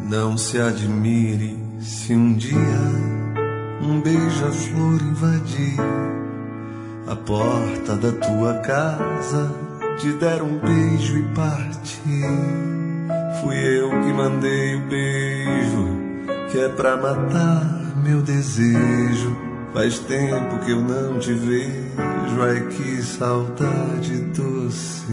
Não se admire se um dia um beija-flor invadir a porta da tua casa, te der um beijo e partir. Fui eu que mandei o beijo, que é pra matar meu desejo. Faz tempo que eu não te vejo, ai que saudade doce.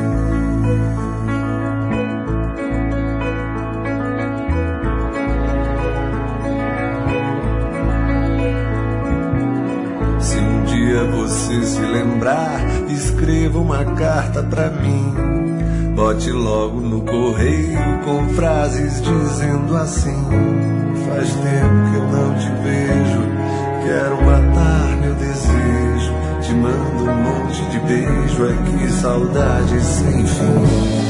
Se um dia você se lembrar, escreva uma carta pra mim. Bote logo no correio com frases dizendo assim: faz tempo que eu não te vejo, quero matar meu desejo. Te mando um monte de beijo, é que saudade sem fim.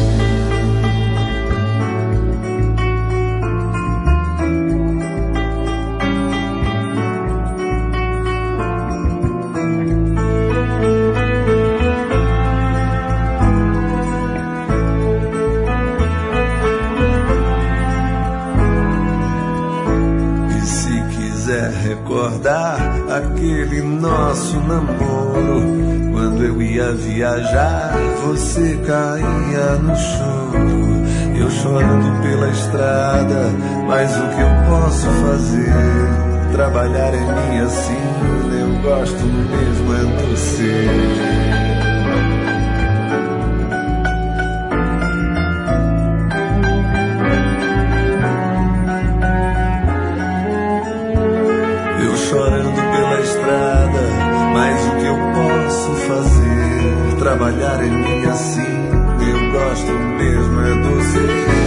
Recordar aquele nosso namoro, quando eu ia viajar, você caía no choro. Eu chorando pela estrada, mas o que eu posso fazer? Trabalhar é minha sina, eu gosto mesmo é de você. Chorando pela estrada, mas o que eu posso fazer? Trabalhar é minha sina, eu gosto mesmo é doce.